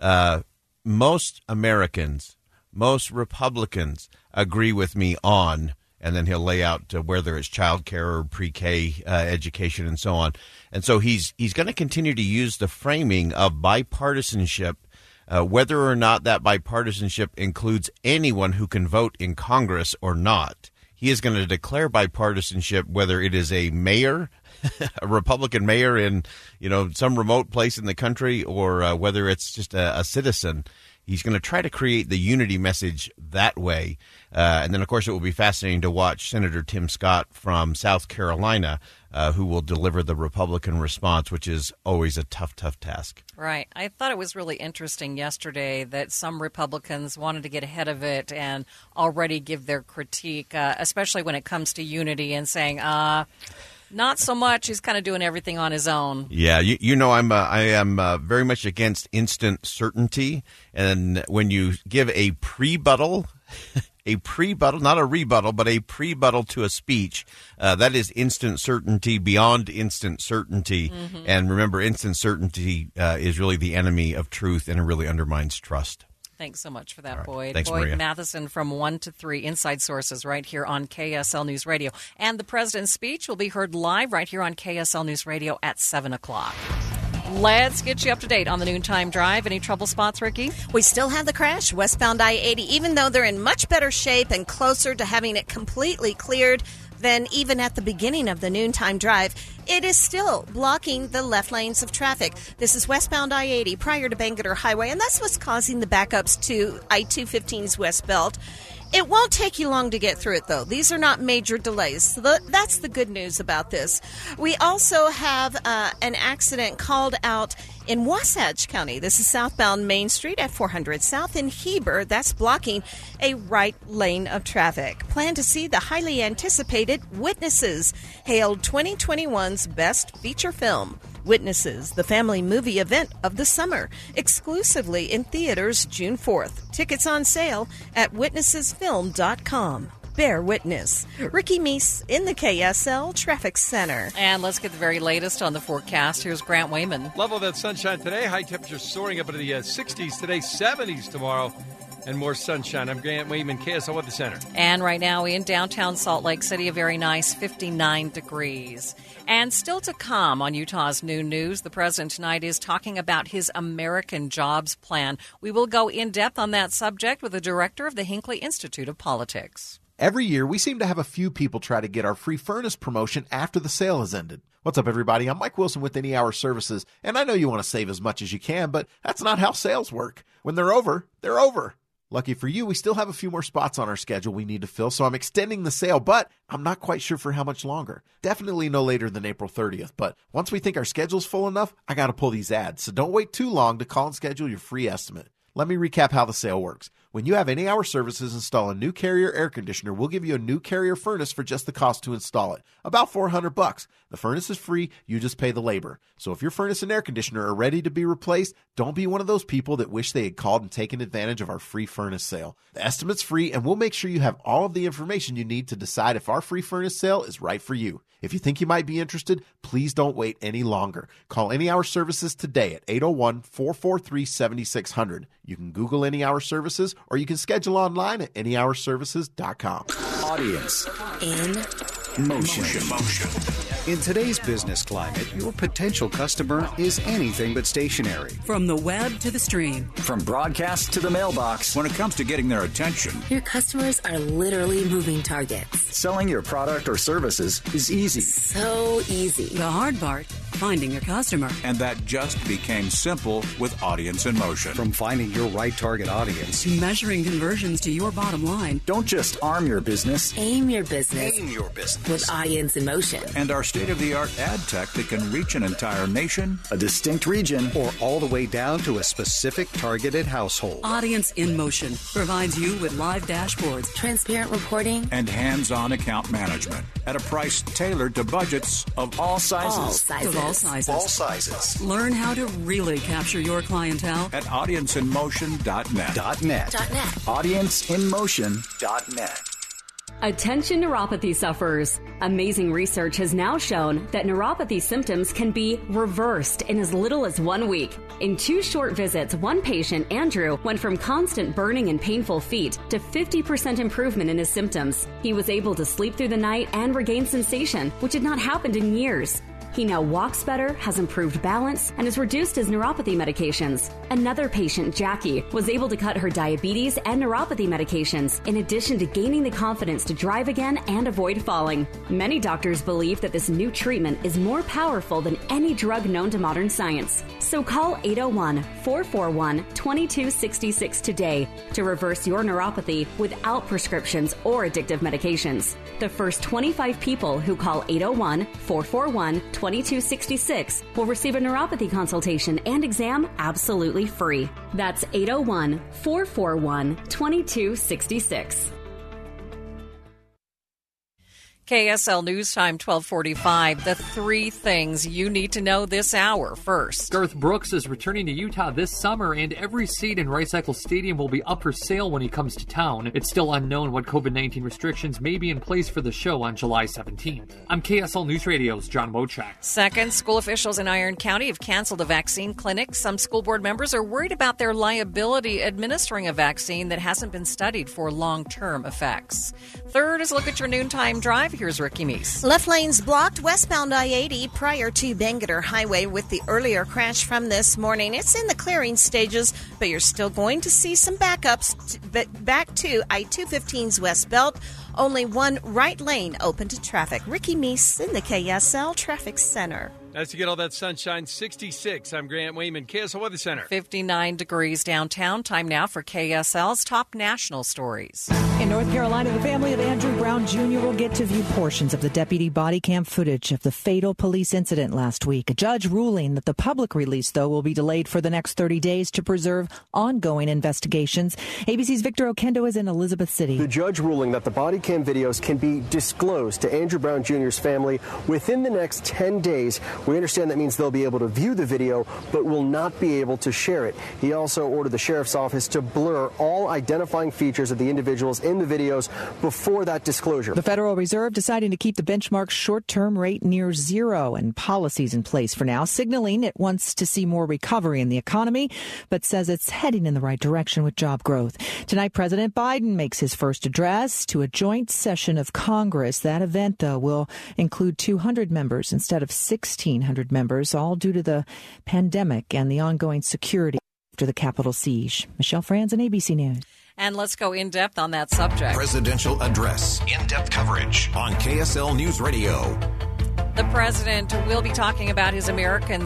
Most Americans, most Republicans agree with me on. And then he'll lay out whether it's child care or pre-K education and so on. And so he's going to continue to use the framing of bipartisanship, whether or not that bipartisanship includes anyone who can vote in Congress or not. He is going to declare bipartisanship whether it is a mayor, a Republican mayor in some remote place in the country, or whether it's just a citizen. He's going to try to create the unity message that way. And then, of course, it will be fascinating to watch Senator Tim Scott from South Carolina, who will deliver the Republican response, which is always a tough task. Right. I thought it was really interesting yesterday that some Republicans wanted to get ahead of it and already give their critique, especially when it comes to unity and saying, not so much. He's kind of doing everything on his own. Yeah, I am very much against instant certainty. And when you give a prebuttal, not a rebuttal, but a prebuttal to a speech, that is instant certainty beyond instant certainty. Mm-hmm. And remember, instant certainty is really the enemy of truth, and it really undermines trust. Thanks so much for that, right. Boyd. Thanks, Boyd Maria. Matheson from 1 to 3 Inside Sources right here on KSL News Radio. And the president's speech will be heard live right here on KSL News Radio at 7 o'clock. Let's get you up to date on the noontime drive. Any trouble spots, Ricky? We still have the crash westbound I-80, even though they're in much better shape and closer to having it completely cleared than even at the beginning of the noontime drive. It is still blocking the left lanes of traffic. This is westbound I-80 prior to Bangerter Highway, and that's what's causing the backups to I-215's West Belt. It won't take you long to get through it, though. These are not major delays. So that's the good news about this. We also have an accident called out in Wasatch County. This is southbound Main Street at 400 South in Heber. That's blocking a right lane of traffic. Plan to see the highly anticipated Witnesses, hailed 2021's Best Feature Film. Witnesses, the family movie event of the summer, exclusively in theaters June 4th. Tickets on sale at witnessesfilm.com. Bear witness. Ricky Meese in the KSL Traffic Center. And let's get the very latest on the forecast. Here's Grant Wayman. Level of that sunshine today. High temperature soaring up into the 60s today, 70s tomorrow. And more sunshine. I'm Grant Wayman, KSL Weather Center. And right now in downtown Salt Lake City, a very nice 59 degrees. And still to come on Utah's Noon News, the president tonight is talking about his American Jobs Plan. We will go in depth on that subject with the director of the Hinckley Institute of Politics. Every year, we seem to have a few people try to get our free furnace promotion after the sale has ended. What's up, everybody? I'm Mike Wilson with Any Hour Services, and I know you want to save as much as you can, but that's not how sales work. When they're over, they're over. Lucky for you, we still have a few more spots on our schedule we need to fill, so I'm extending the sale, but I'm not quite sure for how much longer. Definitely no later than April 30th, but once we think our schedule's full enough, I got to pull these ads, so don't wait too long to call and schedule your free estimate. Let me recap how the sale works. When you have Any Hour Services install a new Carrier air conditioner, we'll give you a new Carrier furnace for just the cost to install it, about $400. The furnace is free, you just pay the labor. So if your furnace and air conditioner are ready to be replaced, don't be one of those people that wish they had called and taken advantage of our free furnace sale. The estimate's free, and we'll make sure you have all of the information you need to decide if our free furnace sale is right for you. If you think you might be interested, please don't wait any longer. Call Any Hour Services today at 801-443-7600. You can Google Any Hour Services, or you can schedule online at anyhourservices.com. Audience in motion. In today's business climate, your potential customer is anything but stationary. From the web to the stream. From broadcast to the mailbox. When it comes to getting their attention, Your customers are literally moving targets. selling your product or services is easy. So easy. The hard part, finding your customer. And that just became simple with Audience in Motion. From finding your right target audience, Measuring conversions to your bottom line. don't just arm your business, Aim your business. aim your business. With Audience in Motion. And our state-of-the-art ad tech that can reach an entire nation, a distinct region, or all the way down to a specific targeted household. Audience in Motion provides you with live dashboards, transparent reporting, and hands-on account management at a price tailored to budgets of all sizes. Of all sizes. All sizes. Learn how to really capture your clientele At AudienceInMotion.net. .net. AudienceInMotion.net. Attention neuropathy sufferers. Amazing research has now shown that neuropathy symptoms can be reversed in as little as 1 week. In 2 short visits, one patient, Andrew, went from constant burning and painful feet to 50% improvement in his symptoms. He was able to sleep through the night and regain sensation, which had not happened in years. He now walks better, has improved balance, and has reduced his neuropathy medications. Another patient, Jackie, was able to cut her diabetes and neuropathy medications, in addition to gaining the confidence to drive again and avoid falling. Many doctors believe that this new treatment is more powerful than any drug known to modern science. So call 801-441-2266 today to reverse your neuropathy without prescriptions or addictive medications. The first 25 people who call 801-441-2266 will receive a neuropathy consultation and exam absolutely free. That's 801-441-2266. KSL News Time 1245. The 3 things you need to know this hour. First, Garth Brooks is returning to Utah this summer, and every seat in Rice Eccles Stadium will be up for sale when he comes to town. It's still unknown what COVID-19 restrictions may be in place for the show on July 17th. I'm KSL News Radio's John Wojcik. Second, school officials in Iron County have canceled a vaccine clinic. Some school board members are worried about their liability administering a vaccine that hasn't been studied for long-term effects. Third is look at your noontime drive. Here's Ricky Meese. Left lanes blocked westbound I-80 prior to Bangerter Highway with the earlier crash from this morning. It's in the clearing stages, but you're still going to see some backups back to I-215's West Belt. Only one right lane open to traffic. Ricky Meese in the KSL Traffic Center. Nice to get all that sunshine. 66. I'm Grant Wayman, KSL Weather Center. 59 degrees downtown. Time now for KSL's top national stories. In North Carolina, the family of Andrew Brown Jr. will get to view portions of the deputy body cam footage of the fatal police incident last week. A judge ruling that the public release, though, will be delayed for the next 30 days to preserve ongoing investigations. ABC's Victor Okendo is in Elizabeth City. The judge ruling that the body cam videos can be disclosed to Andrew Brown Jr.'s family within the next 10 days. We understand that means they'll be able to view the video, but will not be able to share it. He also ordered the sheriff's office to blur all identifying features of the individuals in the videos before that disclosure. The Federal Reserve deciding to keep the benchmark short-term rate near zero and policies in place for now, signaling it wants to see more recovery in the economy, but says it's heading in the right direction with job growth. Tonight, President Biden makes his first address to a joint session of Congress. That event, though, will include 200 members instead of 1,600 members, all due to the pandemic and the ongoing security after the Capitol siege. Michelle Franzen, ABC News. And let's go in depth on that subject. Presidential address. In-depth coverage on KSL News Radio. The president will be talking about his American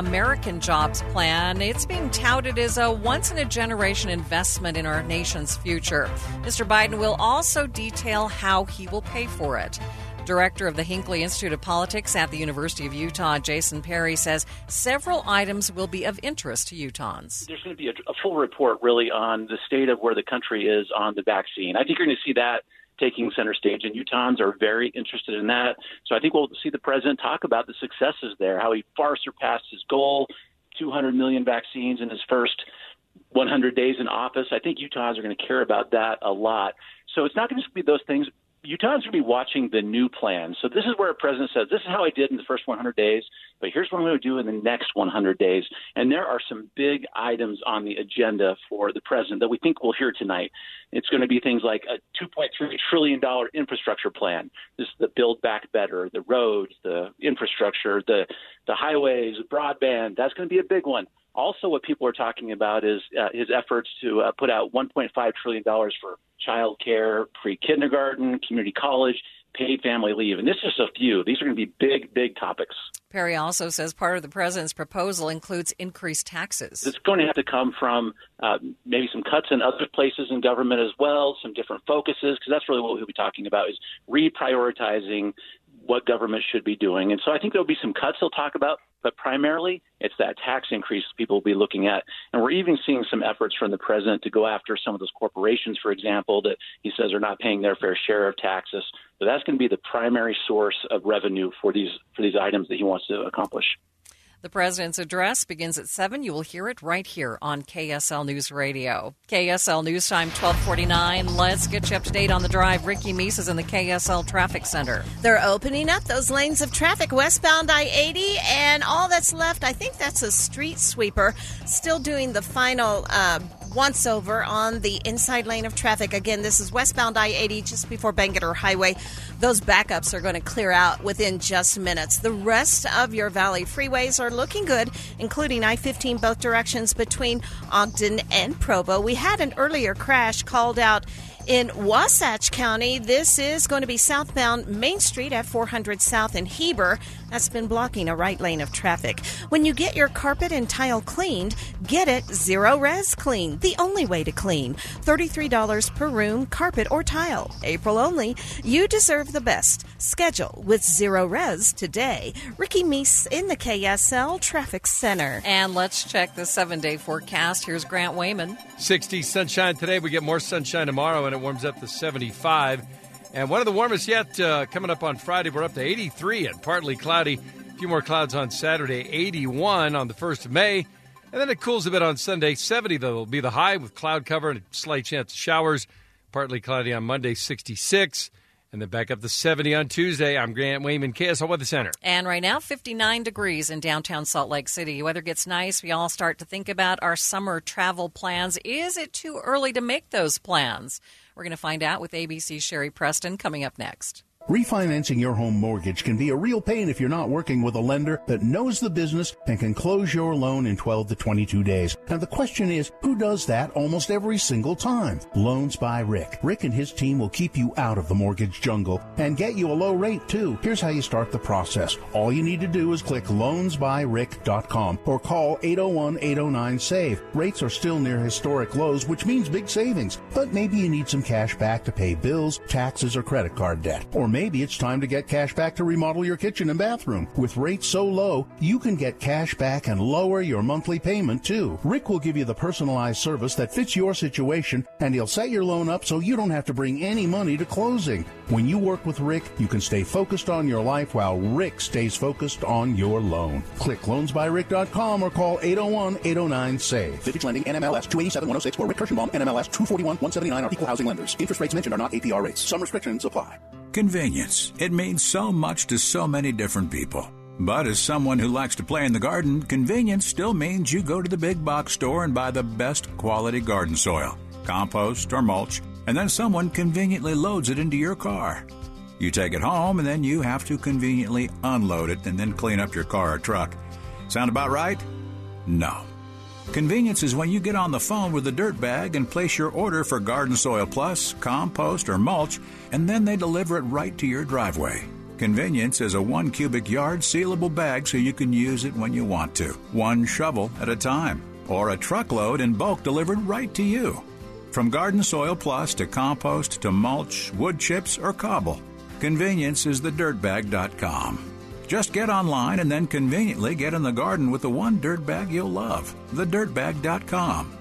Jobs Plan. It's being touted as a once-in-a-generation investment in our nation's future. Mr. Biden will also detail how he will pay for it. Director of the Hinckley Institute of Politics at the University of Utah, Jason Perry, says several items will be of interest to Utahns. There's going to be a full report, really, on the state of where the country is on the vaccine. I think you're going to see that taking center stage, and Utahns are very interested in that. So I think we'll see the president talk about the successes there, how he far surpassed his goal, 200 million vaccines in his first 100 days in office. I think Utahns are going to care about that a lot. So it's not going to be those things. Utahns will be watching the new plan. So this is where a president says, this is how I did in the first 100 days, but here's what I'm going to do in the next 100 days. And there are some big items on the agenda for the president that we think we'll hear tonight. It's going to be things like a $2.3 trillion infrastructure plan. This is the Build Back Better, the roads, the infrastructure, the highways, broadband. That's going to be a big one. Also, what people are talking about is his efforts to put out $1.5 trillion for child care, pre-kindergarten, community college, paid family leave. And this is just a few. These are going to be big, big topics. Perry also says part of the president's proposal includes increased taxes. It's going to have to come from maybe some cuts in other places in government as well, some different focuses, because that's really what we'll be talking about is reprioritizing what government should be doing. And so I think there'll be some cuts he'll talk about, but primarily it's that tax increase people will be looking at. And we're even seeing some efforts from the president to go after some of those corporations, for example, that he says are not paying their fair share of taxes. So that's going to be the primary source of revenue for these items that he wants to accomplish. The president's address begins at 7. You will hear it right here on KSL News Radio. KSL News Time, 12:49. Let's get you up to date on the drive. Ricky Meese is in the KSL Traffic Center. They're opening up those lanes of traffic westbound I-80, and all that's left, I think that's a street sweeper, still doing the final once-over on the inside lane of traffic. Again, this is westbound I-80 just before Bangerter Highway. Those backups are going to clear out within just minutes. The rest of your Valley freeways are looking good, including I-15 both directions between Ogden and Provo. We had an earlier crash called out in Wasatch County. This is going to be southbound Main Street at 400 South in Heber. That's been blocking a right lane of traffic. When you get your carpet and tile cleaned, get it Zero Res Clean, the only way to clean. $33 per room, carpet or tile. April only. You deserve the best. Schedule with Zero Res today. Ricky Meese in the KSL Traffic Center. And let's check the 7-day forecast. Here's Grant Wayman. 60 sunshine today. We get more sunshine tomorrow, and it warms up to 75. And one of the warmest yet coming up on Friday. We're up to 83 and partly cloudy. A few more clouds on Saturday, 81 on the 1st of May. And then it cools a bit on Sunday. 70, though, will be the high with cloud cover and a slight chance of showers. Partly cloudy on Monday, 66. And then back up to 70 on Tuesday. I'm Grant Wayman, KSL Weather Center. And right now, 59 degrees in downtown Salt Lake City. Weather gets nice. We all start to think about our summer travel plans. Is it too early to make those plans? We're going to find out with ABC's Sherry Preston coming up next. Refinancing your home mortgage can be a real pain if you're not working with a lender that knows the business and can close your loan in 12 to 22 days. Now the question is, who does that almost every single time? Loans by Rick. Rick and his team will keep you out of the mortgage jungle and get you a low rate too. Here's how you start the process. All you need to do is click loansbyrick.com or call 801-809-SAVE. Rates are still near historic lows, which means big savings. But maybe you need some cash back to pay bills, taxes, or credit card debt. Or maybe it's time to get cash back to remodel your kitchen and bathroom. With rates so low, you can get cash back and lower your monthly payment too. Rick will give you the personalized service that fits your situation, and he'll set your loan up so you don't have to bring any money to closing. When you work with Rick, you can stay focused on your life while Rick stays focused on your loan. Click loansbyrick.com or call 801-809-SAVE. Vintage Lending, NMLS 287106 or Rick Kirschenbaum, NMLS 241179 are equal housing lenders. Interest rates mentioned are not APR rates. Some restrictions apply. Convenience. It means so much to so many different people. But as someone who likes to play in the garden, convenience still means you go to the big box store and buy the best quality garden soil, compost or mulch, and then someone conveniently loads it into your car. You take it home and then you have to conveniently unload it and then clean up your car or truck. Sound about right? No. Convenience is when you get on the phone with the dirt bag and place your order for Garden Soil Plus, compost, or mulch, and then they deliver it right to your driveway. Convenience is a 1 cubic yard sealable bag so you can use it when you want to, 1 shovel at a time, or a truckload in bulk delivered right to you. From Garden Soil Plus to compost to mulch, wood chips, or cobble, convenience is thedirtbag.com. Just get online and then conveniently get in the garden with the one dirt bag you'll love. TheDirtBag.com.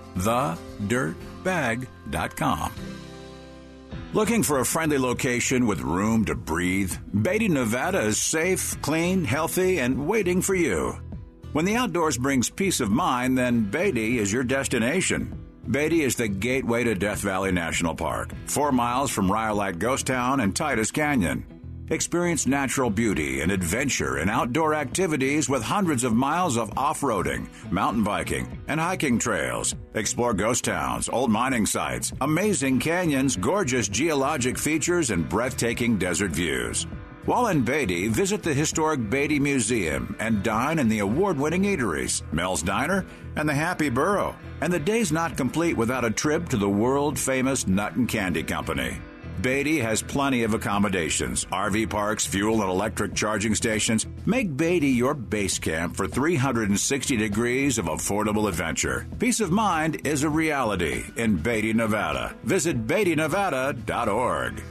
TheDirtBag.com. Looking for a friendly location with room to breathe? Beatty, Nevada is safe, clean, healthy, and waiting for you. When the outdoors brings peace of mind, then Beatty is your destination. Beatty is the gateway to Death Valley National Park, 4 miles from Rhyolite Ghost Town and Titus Canyon. Experience natural beauty and adventure and outdoor activities with hundreds of miles of off-roading, mountain biking, and hiking trails. Explore ghost towns, old mining sites, amazing canyons, gorgeous geologic features, and breathtaking desert views. While in Beatty, visit the historic Beatty Museum and dine in the award-winning eateries, Mel's Diner and the Happy Burro. And the day's not complete without a trip to the world-famous Nut and Candy Company. Beatty has plenty of accommodations, RV parks, fuel and electric charging stations. Make Beatty your base camp for 360 degrees of affordable adventure. Peace of mind is a reality in Beatty, Nevada. Visit BeattyNevada.org.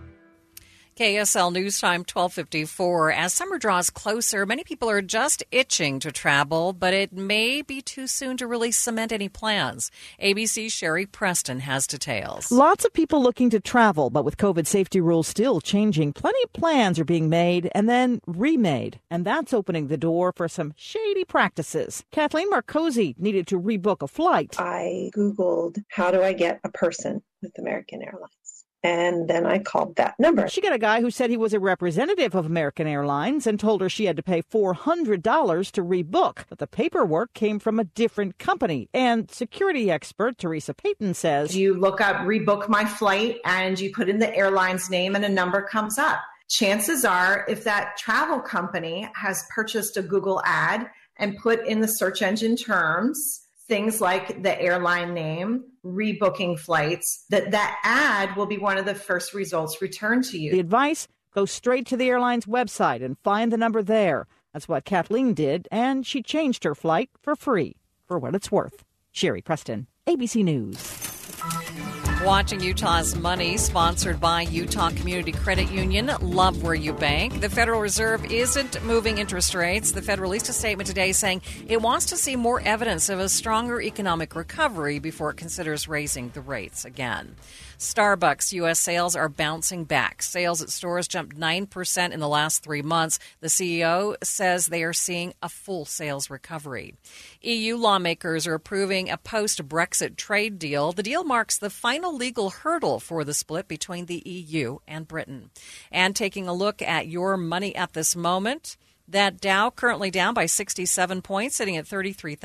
KSL News Time 12:54. As summer draws closer, many people are just itching to travel, but it may be too soon to really cement any plans. ABC's Sherry Preston has details. Lots of people looking to travel, but with COVID safety rules still changing, plenty of plans are being made and then remade. And that's opening the door for some shady practices. Kathleen Marcosi needed to rebook a flight. I Googled, how do I get a person with American Airlines? And then I called that number. She got a guy who said he was a representative of American Airlines and told her she had to pay $400 to rebook. But the paperwork came from a different company. And security expert Teresa Payton says, you look up rebook my flight and you put in the airline's name and a number comes up. Chances are, if that travel company has purchased a Google ad and put in the search engine terms, things like the airline name, rebooking flights, that ad will be one of the first results returned to you. The advice, go straight to the airline's website and find the number there. That's what Kathleen did, and she changed her flight for free, for what it's worth. Sherry Preston, ABC News. Watching Utah's Money, sponsored by Utah Community Credit Union. Love where you bank. The Federal Reserve isn't moving interest rates. The Fed released a statement today saying it wants to see more evidence of a stronger economic recovery before it considers raising the rates again. Starbucks U.S. sales are bouncing back. Sales at stores jumped 9% in the last 3 months. The CEO says they are seeing a full sales recovery. EU lawmakers are approving a post-Brexit trade deal. The deal marks the final legal hurdle for the split between the EU and Britain. And taking a look at your money at this moment, that Dow currently down by 67 points, sitting at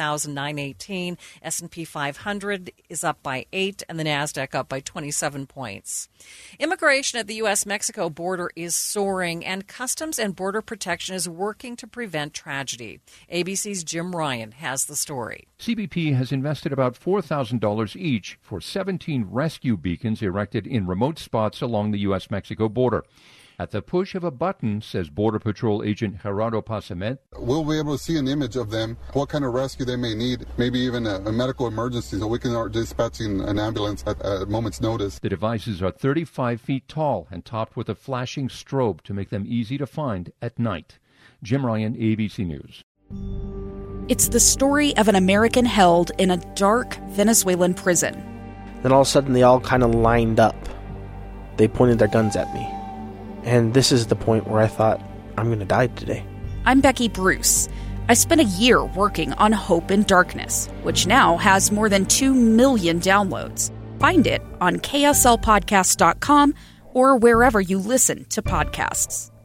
33,918. S&P 500 is up by 8, and the NASDAQ up by 27 points. Immigration at the U.S.-Mexico border is soaring, and Customs and Border Protection is working to prevent tragedy. ABC's Jim Ryan has the story. CBP has invested about $4,000 each for 17 rescue beacons erected in remote spots along the U.S.-Mexico border. At the push of a button, says Border Patrol agent Gerardo Pasamet, we'll be able to see an image of them, what kind of rescue they may need, maybe even a medical emergency, so we can start dispatching an ambulance at a moment's notice. The devices are 35 feet tall and topped with a flashing strobe to make them easy to find at night. Jim Ryan, ABC News. It's the story of an American held in a dark Venezuelan prison. Then all of a sudden they all kind of lined up. They pointed their guns at me. And this is the point where I thought, I'm going to die today. I'm Becky Bruce. I spent a year working on Hope in Darkness, which now has more than 2 million downloads. Find it on KSLpodcast.com or wherever you listen to podcasts.